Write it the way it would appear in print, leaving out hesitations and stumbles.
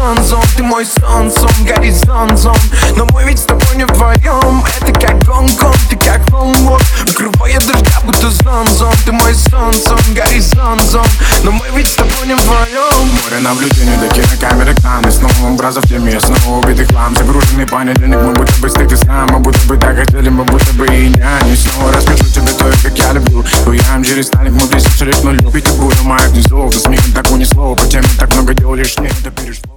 сон, ты мой сон, горизонт, но мы ведь с тобой не вдвоем. Это как Гонконг, ты как Лондон, укрывая дождя, будто зон, ты мой сон, горизонт, но мы ведь с тобой не вдвоем. Море наблюдений до кинокамеры к нам, и снова образов в теме, снова убитый хлам. Загруженный понедельник, мы будто бы стык и сам, мы будто бы так хотели, мы будто бы и няни. Снова расскажу тебе то, как я люблю. Хуям через сталик, мы близимся лишь к нулю. Петербург, маяк внизу, за смехом так унесло, по теме так много дел лишнее, это перешло.